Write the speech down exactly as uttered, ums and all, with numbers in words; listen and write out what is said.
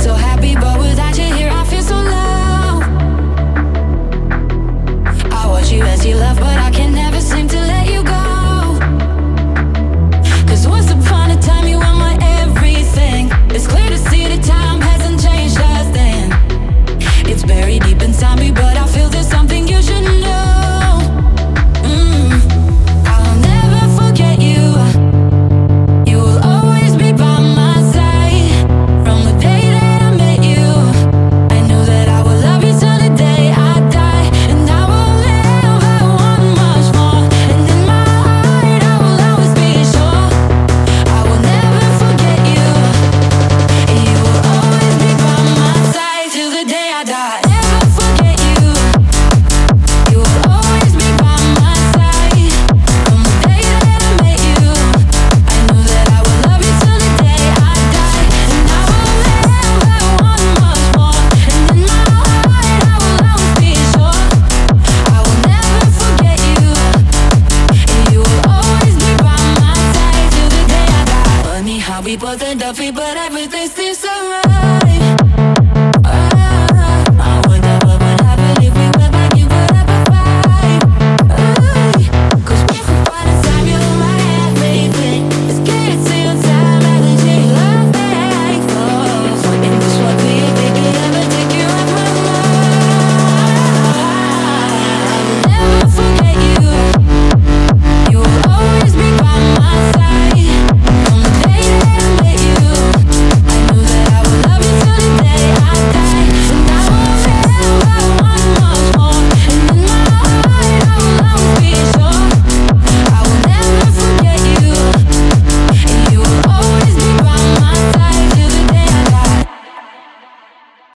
so happy, but without you here I feel so low. I watch you as you love, but I can never seem to let you go. Cause once upon a time you were my everything. It's clear to see that time hasn't changed us then. It's buried deep inside me, but I feel there's something you should know. mm. I'll never forget you. You will always be by my side. From the day that I met you, I knew that I would love you till the day I die. And I will never want much more. And in my heart I will always be sure I will never forget you. And you will always be by my side till the day I die. Never forget you. You will always be by my side. From the day that I met you, I knew that I would love you till the day I die. And I will never want much more. And in my heart I will always be sure I will never forget you. And you will always be by my side till the day I die. Funny how we both end up here, but everything's still